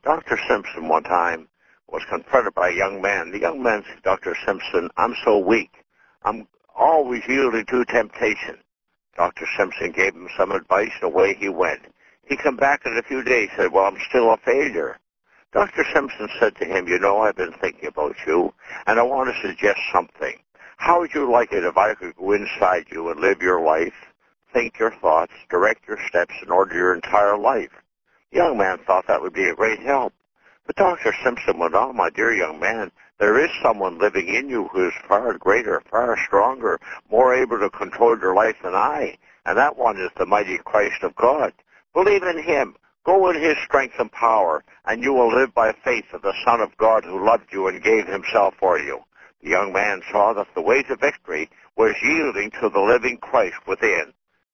Dr. Simpson one time was confronted by a young man. The young man said, Dr. Simpson, I'm so weak. I'm always yielding to temptation. Dr. Simpson gave him some advice, and away he went. He came back in a few days and said, well, I'm still a failure. Dr. Simpson said to him, you know, I've been thinking about you, and I want to suggest something. How would you like it if I could go inside you and live your life, think your thoughts, direct your steps, and order your entire life? The young man thought that would be a great help. But Dr. Simpson went on, my dear young man, there is someone living in you who is far greater, far stronger, more able to control your life than I, and that one is the mighty Christ of God. Believe in him. Go in his strength and power, and you will live by faith of the Son of God who loved you and gave himself for you. The young man saw that the way to victory was yielding to the living Christ within.